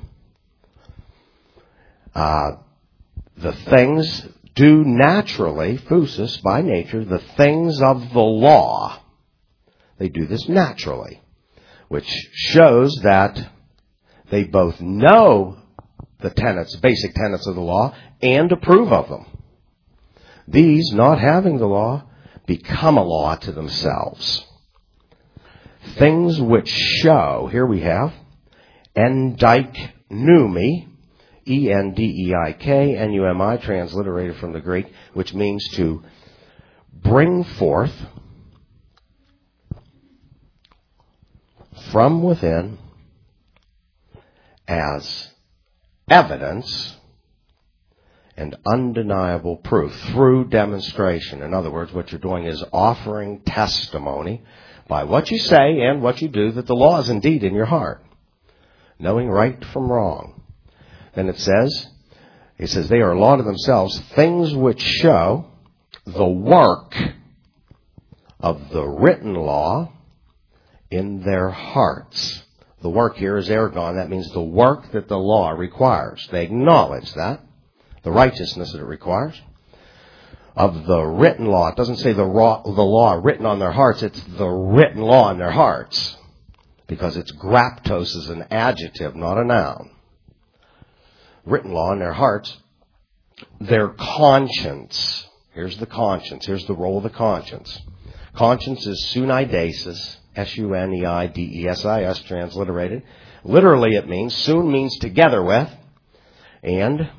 Uh, the things do naturally, phusis, by nature, the things of the law. They do this naturally, which shows that they both know the tenets, basic tenets of the law, and approve of them. These, not having the law, become a law to themselves. Things which show, here we have, endeiknumi, E N D E I K N U M I, transliterated from the Greek, which means to bring forth from within as evidence and undeniable proof through demonstration. In other words, what you're doing is offering testimony by what you say and what you do that the law is indeed in your heart, knowing right from wrong. Then it says, it says they are a law to themselves, things which show the work of the written law in their hearts. The work here is ergon. That means the work that the law requires. They acknowledge that, the righteousness that it requires. Of the written law. It doesn't say the, raw, the law written on their hearts. It's the written law in their hearts. Because it's graptos is an adjective, not a noun. Written law in their hearts. Their conscience. Here's the conscience. Here's the role of the conscience. Conscience is suneidesis. S U N E I D E S I S, transliterated. Literally it means, sun means together with, and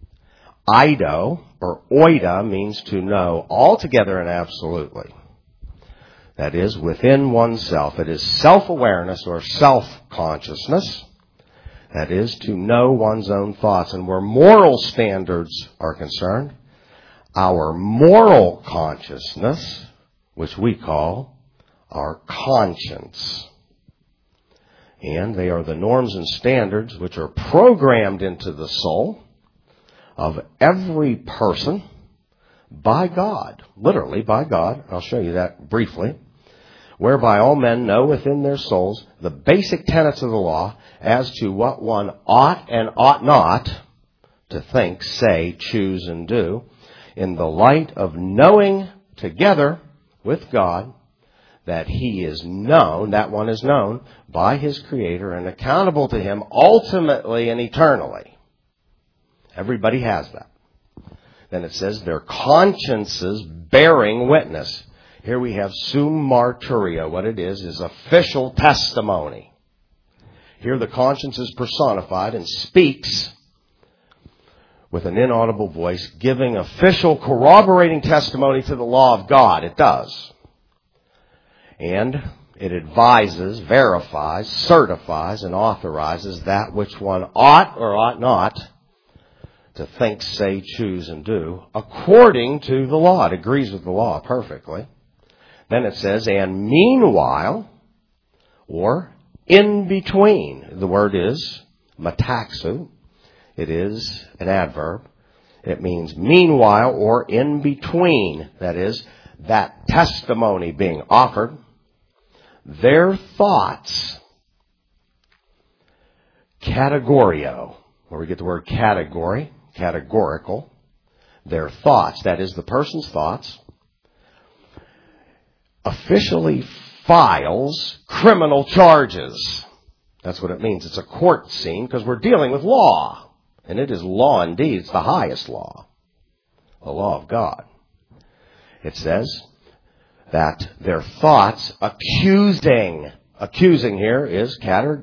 eido, or oida, means to know altogether and absolutely. That is, within oneself. It is self-awareness or self-consciousness. That is, to know one's own thoughts. And where moral standards are concerned, our moral consciousness, which we call our conscience. And they are the norms and standards which are programmed into the soul of every person by God. Literally by God. I'll show you that briefly. Whereby all men know within their souls the basic tenets of the law as to what one ought and ought not to think, say, choose, and do, in the light of knowing together with God that he is known, that one is known by his Creator and accountable to him ultimately and eternally. Everybody has that. Then it says their consciences bearing witness. Here we have sum martyria. What it is is official testimony. Here the conscience is personified and speaks with an inaudible voice, giving official corroborating testimony to the law of God. It does. And It advises, verifies, certifies, and authorizes that which one ought or ought not to think, say, choose, and do according to the law. It agrees with the law perfectly. Then it says, and meanwhile, or in between. The word is metaxu. It is an adverb. It means meanwhile or in between. That is, that testimony being offered, their thoughts, categorio, where we get the word category, categorical, their thoughts, that is the person's thoughts, officially files criminal charges. That's what it means. It's a court scene because we're dealing with law. And it is law indeed. It's the highest law. The law of God. It says that their thoughts accusing. Accusing here is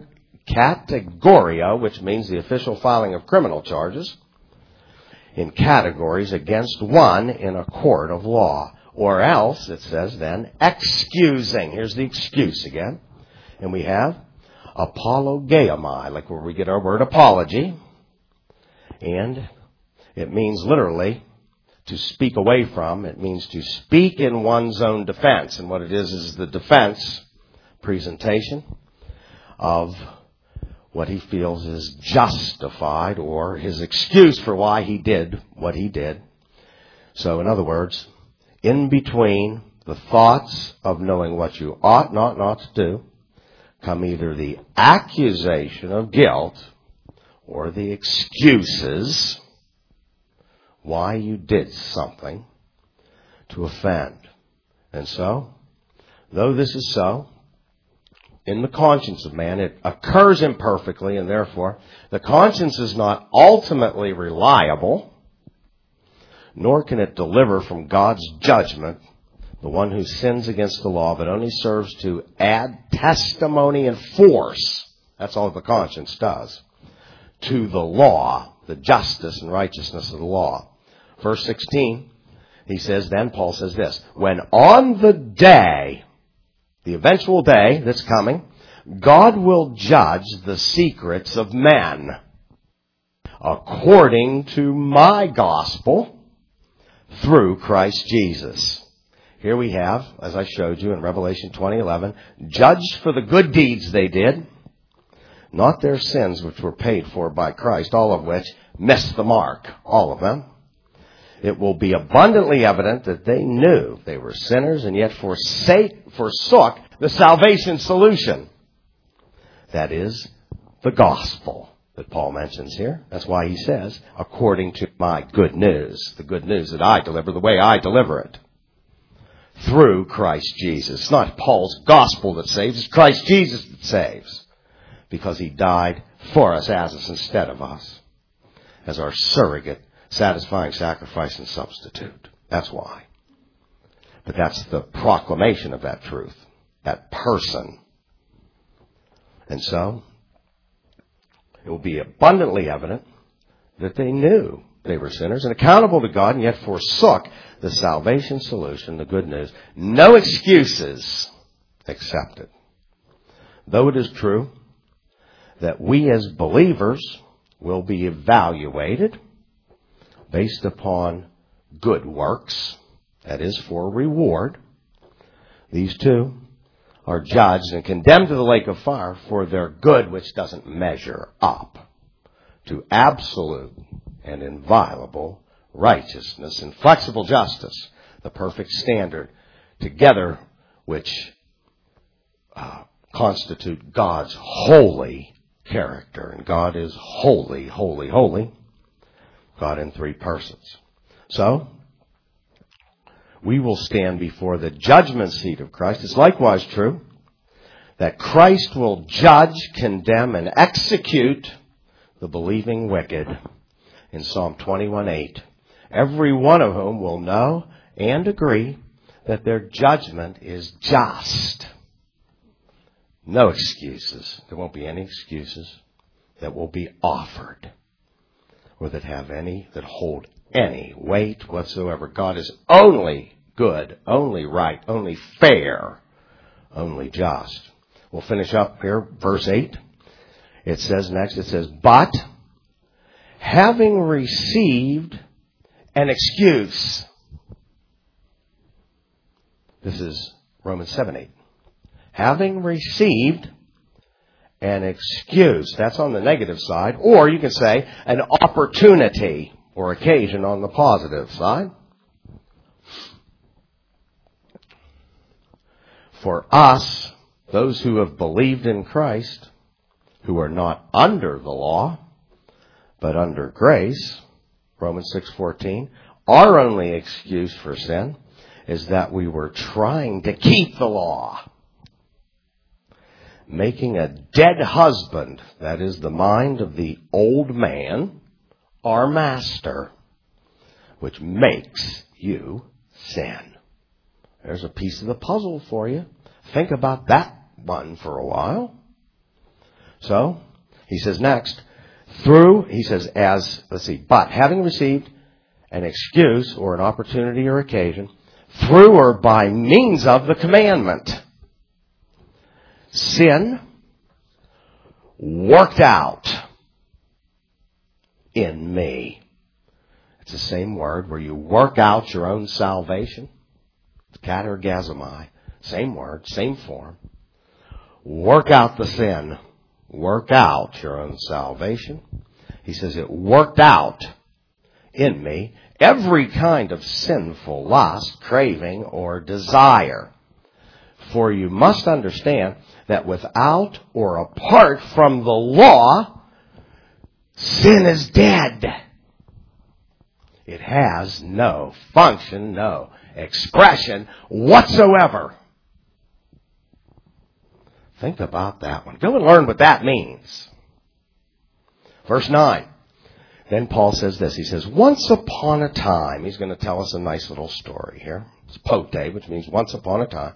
categoria, which means the official filing of criminal charges in categories against one in a court of law. Or else, it says then, excusing. Here's the excuse again. And we have apologeomai, like where we get our word apology. And it means literally to speak away from. It means to speak in one's own defense. And what it is is the defense presentation of what he feels is justified or his excuse for why he did what he did. So in other words, in between the thoughts of knowing what you ought not not to do come either the accusation of guilt or the excuses why you did something to offend. And so, though this is so, in the conscience of man, it occurs imperfectly, and therefore the conscience is not ultimately reliable, nor can it deliver from God's judgment the one who sins against the law, but only serves to add testimony and force. That's all the conscience does. To the law, the justice and righteousness of the law. Verse sixteen, he says, then Paul says this, when on the day, the eventual day that's coming, God will judge the secrets of men according to my gospel through Christ Jesus. Here we have, as I showed you in Revelation twenty eleven, judged for the good deeds they did, not their sins which were paid for by Christ, all of which missed the mark, all of them. It will be abundantly evident that they knew they were sinners and yet forsake, forsook the salvation solution. That is the gospel that Paul mentions here. That's why he says, according to my good news, the good news that I deliver the way I deliver it. Through Christ Jesus. It's not Paul's gospel that saves, it's Christ Jesus that saves. Because he died for us, as us, instead of us. As our surrogate, satisfying sacrifice and substitute. That's why. But that's the proclamation of that truth. That person. And so, it will be abundantly evident that they knew they were sinners and accountable to God, and yet forsook the salvation solution, the good news. No excuses accepted. Though it is true that we as believers will be evaluated based upon good works, that is, for reward. These two are judged and condemned to the lake of fire for their good, which doesn't measure up to absolute and inviolable righteousness, inflexible justice, the perfect standard, together which uh, constitute God's holy character. And God is holy, holy, holy. God in three persons. So, we will stand before the judgment seat of Christ. It's likewise true that Christ will judge, condemn, and execute the believing wicked in Psalm twenty-one eight. Every one of whom will know and agree that their judgment is just. No excuses. There won't be any excuses that will be offered or that have any, that hold any weight whatsoever. God is only good, only right, only fair, only just. We'll finish up here, verse eight. It says next, it says, but having received an excuse. This is Romans seven eight. Having received an excuse. That's on the negative side. Or you can say an opportunity or occasion on the positive side. For us, those who have believed in Christ, who are not under the law, but under grace, Romans six fourteen, our only excuse for sin is that we were trying to keep the law. Making a dead husband, that is the mind of the old man, our master, which makes you sin. There's a piece of the puzzle for you. Think about that one for a while. So, he says next, through, he says as, let's see, but having received an excuse or an opportunity or occasion, through or by means of the commandment, sin worked out in me. It's the same word where you work out your own salvation. Katergazomai. Same word, same form. Work out the sin. Work out your own salvation. He says it worked out in me every kind of sinful lust, craving, or desire. For you must understand that without or apart from the law, sin is dead. It has no function, no expression whatsoever. Think about that one. Go and learn what that means. Verse nine. Then Paul says this. He says, once upon a time, he's going to tell us a nice little story here. It's pote, which means once upon a time.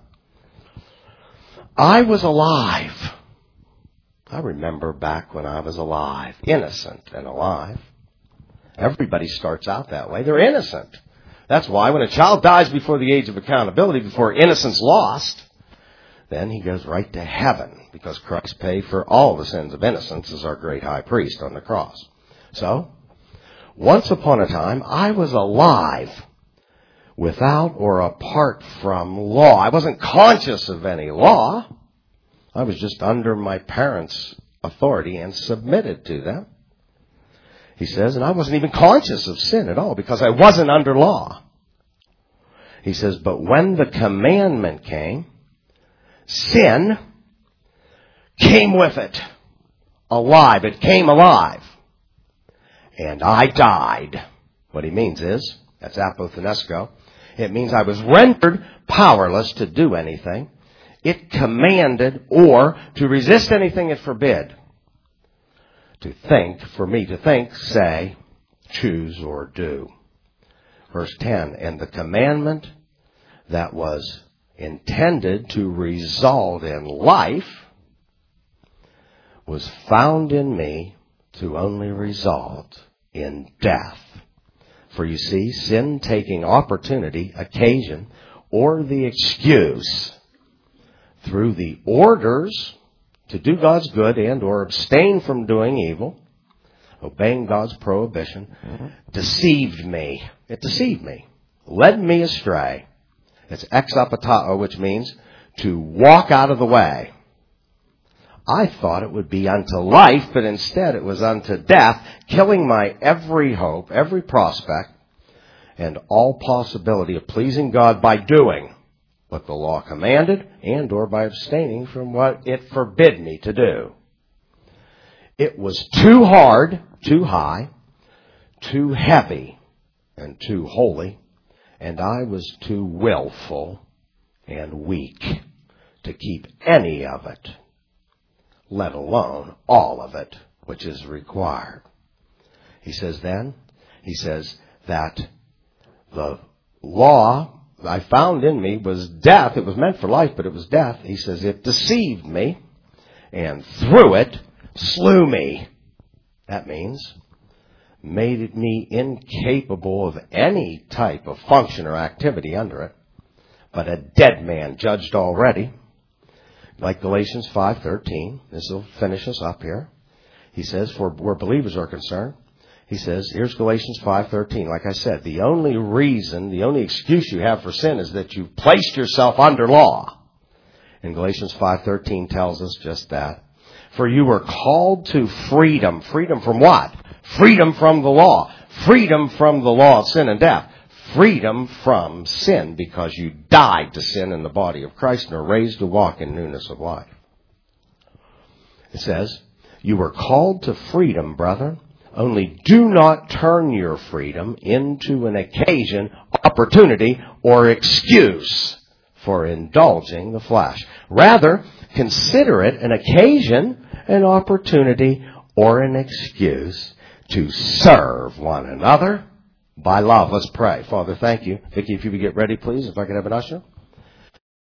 I was alive. I remember back when I was alive, innocent and alive. Everybody starts out that way. They're innocent. That's why when a child dies before the age of accountability, before innocence lost, then he goes right to heaven because Christ paid for all the sins of innocence as our great high priest on the cross. So, once upon a time, I was alive without or apart from law. I wasn't conscious of any law. I was just under my parents' authority and submitted to them. He says, and I wasn't even conscious of sin at all because I wasn't under law. He says, but when the commandment came, sin came with it. Alive. It came alive. And I died. What he means is, that's apothenesco. It means I was rendered powerless to do anything. It commanded or to resist anything it forbid. To think, for me to think, say, choose, or do. Verse ten, and the commandment that was intended to result in life was found in me to only result in death. For you see, sin taking opportunity, occasion, or the excuse through the orders to do God's good and or abstain from doing evil, obeying God's prohibition, mm-hmm. deceived me. It deceived me. Led me astray. It's exapatao, which means to walk out of the way. I thought it would be unto life, but instead it was unto death, killing my every hope, every prospect, and all possibility of pleasing God by doing what the law commanded and or by abstaining from what it forbid me to do. It was too hard, too high, too heavy, and too holy, and I was too willful and weak to keep any of it, let alone all of it, which is required. He says then, he says that the law I found in me was death. It was meant for life, but it was death. He says it deceived me, and through it slew me. That means made me incapable of any type of function or activity under it, but a dead man judged already. like Galatians five thirteen. This will finish us up here. He says, for where believers are concerned, he says, here's Galatians five thirteen. Like I said, the only reason, the only excuse you have for sin is that you've placed yourself under law. And Galatians five thirteen tells us just that. For you were called to freedom. Freedom from what? Freedom from the law. Freedom from the law of sin and death. Freedom from sin, because you died to sin in the body of Christ and are raised to walk in newness of life. It says, you were called to freedom, brethren. Only do not turn your freedom into an occasion, opportunity, or excuse for indulging the flesh. Rather, consider it an occasion, an opportunity, or an excuse to serve one another by love. Let's pray. Father, thank you. Vicki, if you would get ready, please, if I could have an usher.